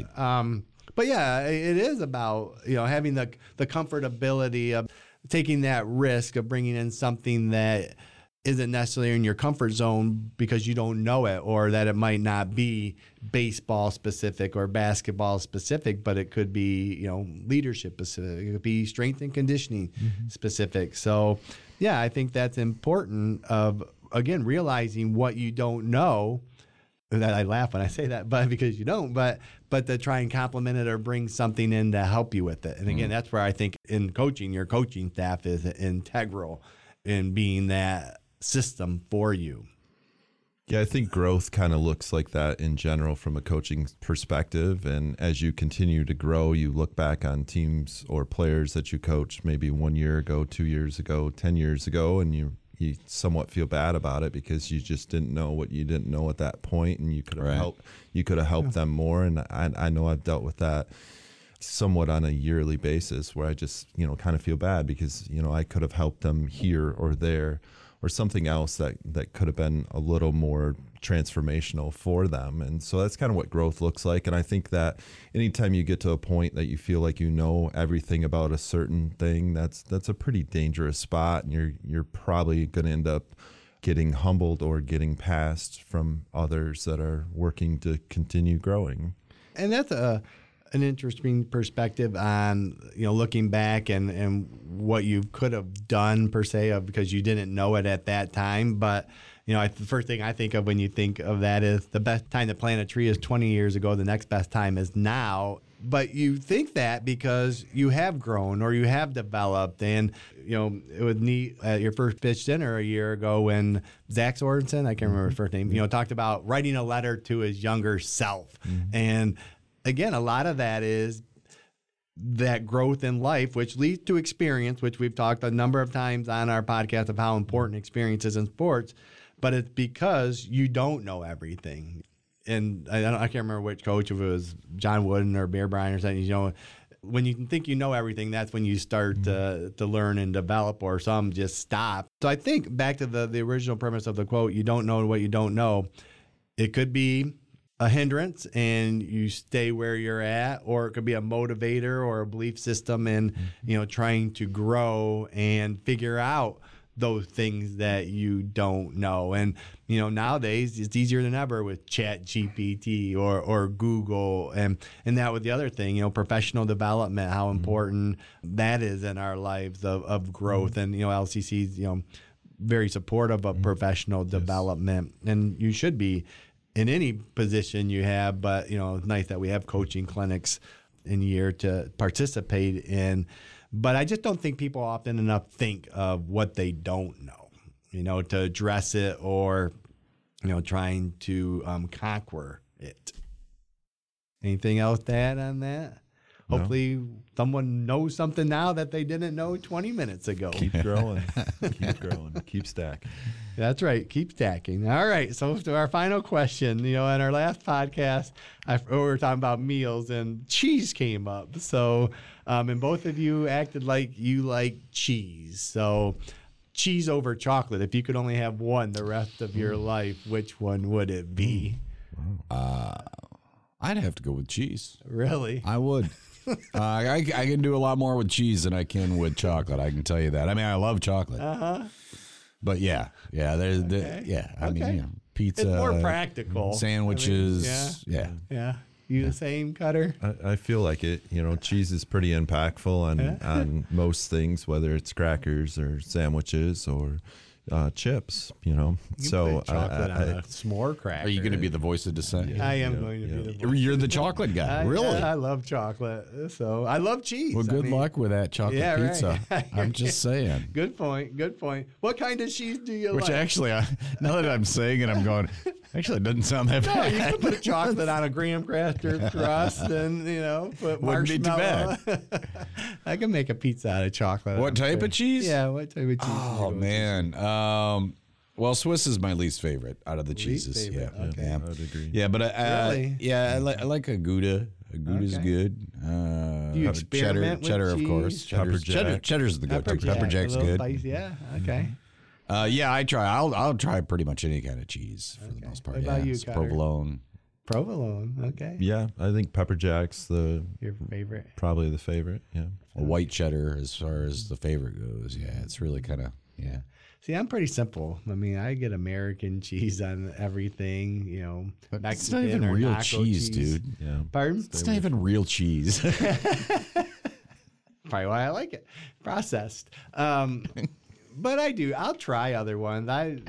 But yeah, it is about having the comfortability of taking that risk of bringing in something that isn't necessarily in your comfort zone because you don't know it, or that it might not be baseball specific or basketball specific, but it could be, leadership specific. It could be strength and conditioning specific. So yeah, I think that's important of, again, realizing what you don't know. That I laugh when I say that, but because you don't, but to try and complement it or bring something in to help you with it. And again, that's where I think in coaching, your coaching staff is integral in being that system for you. Yeah, I think growth kind of looks like that in general from a coaching perspective. And as you continue to grow, you look back on teams or players that you coached maybe 1 year ago, 2 years ago, 10 years ago, and you somewhat feel bad about it because you just didn't know what you didn't know at that point, and you could have helped them more. And I know I've dealt with that somewhat on a yearly basis where I just, kind of feel bad because, I could have helped them here or there, or something else that could have been a little more transformational for them. And so that's kind of what growth looks like. And I think that anytime you get to a point that you feel like you know everything about a certain thing, that's a pretty dangerous spot, and you're probably going to end up getting humbled or getting passed from others that are working to continue growing. And that's an interesting perspective on, looking back and what you could have done per se, because you didn't know it at that time. But, the first thing I think of when you think of that is the best time to plant a tree is 20 years ago. The next best time is now. But you think that because you have grown or you have developed. And, it was neat at your first pitch dinner a year ago when Zach Sorensen, I can't remember his first name, talked about writing a letter to his younger self. And again, a lot of that is that growth in life, which leads to experience, which we've talked a number of times on our podcast of how important experience is in sports, but it's because you don't know everything. And I can't remember which coach, if it was John Wooden or Bear Bryant or something, when you think you know everything, that's when you start to learn and develop, or some just stop. So I think back to the original premise of the quote, you don't know what you don't know. It could be a hindrance and you stay where you're at, or it could be a motivator or a belief system in, trying to grow and figure out those things that you don't know. And, nowadays it's easier than ever with ChatGPT or Google and that with the other thing, professional development, how important that is in our lives of growth. And, LCC's, very supportive of professional development, and you should be in any position you have, but, it's nice that we have coaching clinics in a year to participate in. But I just don't think people often enough think of what they don't know, to address it or, trying to conquer it. Anything else to add on that? No. Hopefully someone knows something now that they didn't know 20 minutes ago. Keep growing. Keep growing. Keep stacking. That's right. Keep stacking. All right. So to our final question, in our last podcast, we were talking about meals and cheese came up. So, and both of you acted like you like cheese. So cheese over chocolate. If you could only have one the rest of your life, which one would it be? I'd have to go with cheese. Really? I would. I can do a lot more with cheese than I can with chocolate. I can tell you that. I mean, I love chocolate. But yeah. I mean, pizza. It's more practical. Sandwiches. Yeah. You the same, Cutter? I feel like it. Cheese is pretty impactful on most things, whether it's crackers or sandwiches or chips. You so put chocolate on a s'more cracker. Are you going to be the voice of dissent? I am going to be the voice. You're the chocolate guy. Really? I love chocolate. So I love cheese. Well, good luck with that chocolate pizza. Right. I'm just saying. Good point. What kind of cheese do you like? Which actually, now that I'm saying it, I'm going, actually, it doesn't sound that bad. No, you can put chocolate on a graham cracker crust and, put marshmallow. Wouldn't be too bad. I can make a pizza out of chocolate. What type of cheese? Yeah, what type of cheese? Oh, man. Well, Swiss is my least favorite out of the cheeses. Favorite. Yeah, okay. yeah. I would agree. Yeah, but really? I like a Gouda. A Gouda's good. Do you experiment with cheddar, cheese? of course. Cheddar's the go-to. Pepper Jack's good. Spicy. Yeah. Okay. I try. I'll try pretty much any kind of cheese for the most part. What about you, Cutter? Provolone. Okay. Yeah, I think pepper jack's your favorite. Probably the favorite. Yeah. A white cheddar, as far as the favorite goes. Yeah, it's really kind of See, I'm pretty simple. I mean, I get American cheese on everything, But Mexican it's not even or real nacho cheese, dude. Yeah. Pardon? It's not even real cheese. Probably why I like it. Processed. But I'll try other ones.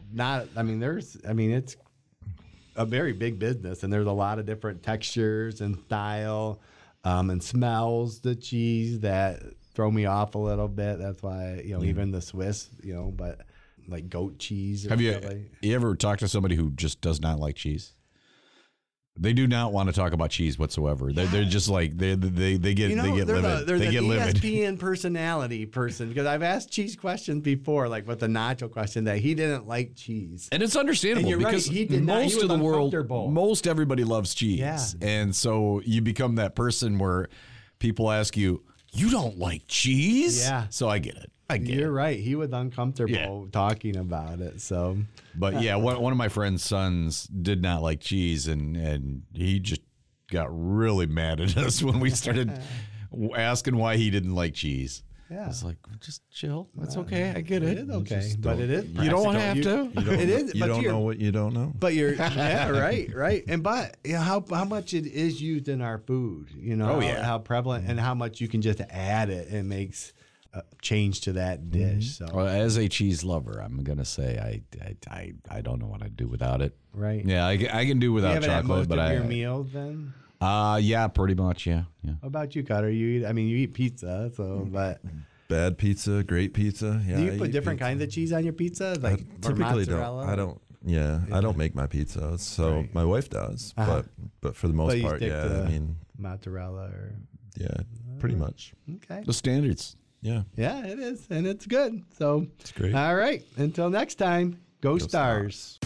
It's a very big business, and there's a lot of different textures and style and smells the cheese that throw me off a little bit. That's why, even the Swiss, but like goat cheese. Have you ever talked to somebody who just does not like cheese? They do not want to talk about cheese whatsoever. They're just like they get livid. There's they get an livid. ESPN personality person, because I've asked cheese questions before, like with the nacho question, that he didn't like cheese, and it's understandable because most of the world, most everybody loves cheese, and so you become that person where people ask you, "You don't like cheese?" Yeah. So I get it. You're right. He was uncomfortable talking about it. So, but yeah, one of my friend's sons did not like cheese, and he just got really mad at us when we started asking why he didn't like cheese. Yeah, it's like, just chill. That's okay. I get it. It is okay, but it is. You don't have to. It is. You don't know what you don't know. But you're right. And how much it is used in our food. How prevalent and how much you can just add it and makes change to that dish. So, well, as a cheese lover, I'm gonna say I don't know what I'd do without it. Right. Yeah, I can do without chocolate. Most but of your meals then. Yeah, pretty much. Yeah. How about you, Cutter? You eat pizza, so but. Bad pizza, great pizza. Yeah. Do you put different kinds of cheese on your pizza? Like I typically mozzarella? I don't. Yeah, I don't make my pizza, so my wife does. But for the most part, mozzarella or pretty much. Okay. The standards. Yeah. Yeah, it is, and it's good. So it's great. All right. Until next time, go Stars.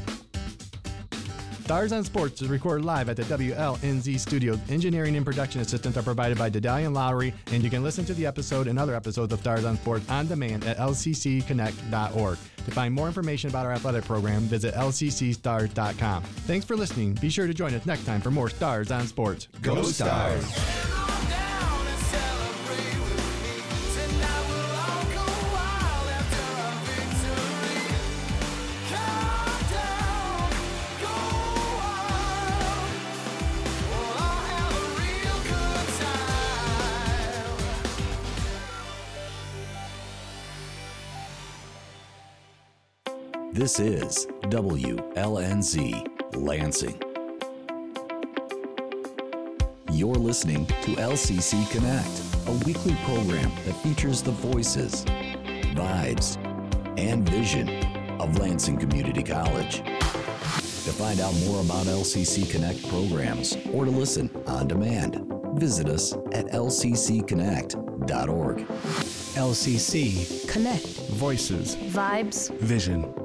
Stars on Sports is recorded live at the WLNZ studios. Engineering and production assistance are provided by Dedalian Lowry, and you can listen to the episode and other episodes of Stars on Sports on demand at lccconnect.org. To find more information about our athletic program, visit lccstars.com. Thanks for listening. Be sure to join us next time for more Stars on Sports. Go Stars! This is WLNZ Lansing. You're listening to LCC Connect, a weekly program that features the voices, vibes, and vision of Lansing Community College. To find out more about LCC Connect programs or to listen on demand, visit us at lccconnect.org. LCC Connect. Voices, Vibes. Vision.